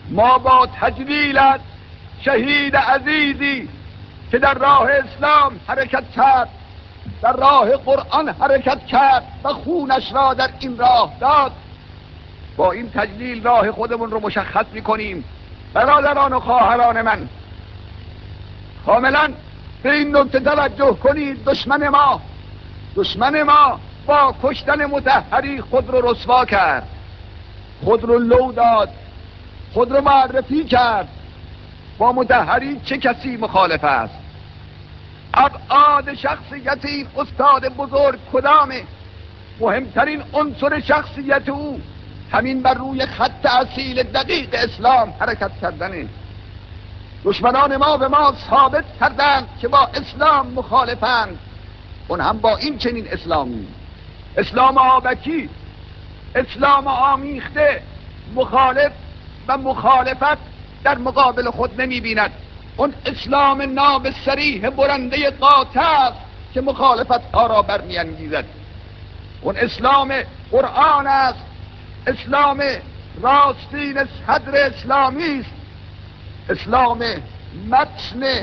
ما با تجلیلت شهید عزیزی که در راه اسلام حرکت کرد، در راه قرآن حرکت کرد و خونش را در این راه داد، با این تجلیل راه خودمون رو مشخص میکنیم. برادران و خواهران من، کاملا به این نکته توجه کنید. دشمن ما با کشتن مطهری خود رو رسوا کرد، خود رو لو داد، خود رو معرفی کرد. با مطهری چه کسی مخالف است؟ ابعاد شخصیت این استاد بزرگ کدامه؟ مهمترین عنصر شخصیت او همین بر روی خط اصیل دقیق اسلام حرکت کردنه. دشمنان ما به ما ثابت کردند که با اسلام مخالفند، اون هم با این چنین اسلامی، اسلام آبکی، اسلام آمیخته. مخالف و مخالفت در مقابل خود نمی بیند. اون اسلام ناب صریح برنده قاطع است که مخالفت ها را برمی انگیزد. اون اسلام قرآن است، اسلام راستین صدر اسلامی است، اسلام متن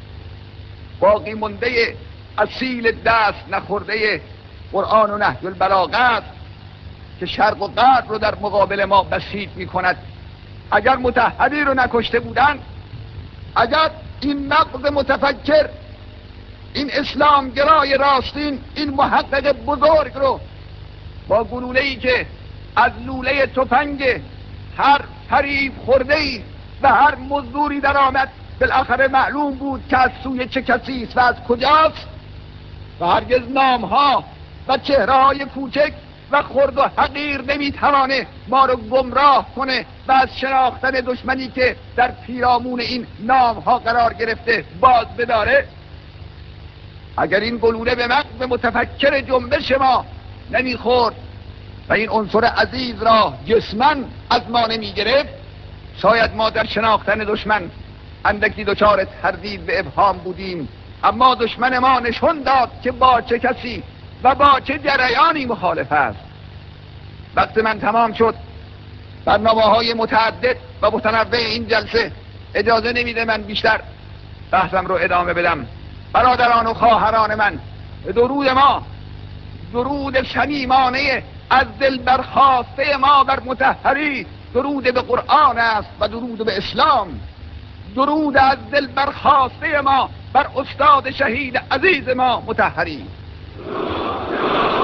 باقی مونده اصیل دست نخورده قرآن و نهج البلاغه است که شرق و غرب رو در مقابل ما بسیط می کند. اگر مطهری رو نکشته بودن، اگر این نقد متفکر، این اسلام گرای راستین، این محقق بزرگ رو با گلوله‌ای که از لوله تفنگ هر فریب خورده‌ای و هر مزدوری در آمد بالاخره معلوم بود که از سوی چه کسی است و از کجاست، و هرگز نامها و چهره‌های کوچک و خرد و حقیر نمیتوانه ما رو گمراه کنه و از شناختن دشمنی که در پیرامون این نامها قرار گرفته باز بداره. اگر این گلوله به مغز متفکر جنبش ما نمیخورد و این عنصر عزیز را جسمن از ما نمیگرفت، شاید ما در شناختن دشمن اندکی دچار تردید به ابهام بودیم. اما دشمن ما نشون داد که با چه کسی و با چه جریانی مخالف است. وقت من تمام شد. برنامه‌های متعدد و متنوع این جلسه اجازه نمیده من بیشتر بحثم رو ادامه بدم. برادران و خواهران من، درود ما، درود صمیمانه از دل برخاسته ما بر مطهری، درود به قرآن است و درود به اسلام. درود از دل برخاسته ما بر استاد شهید عزیز ما مطهری.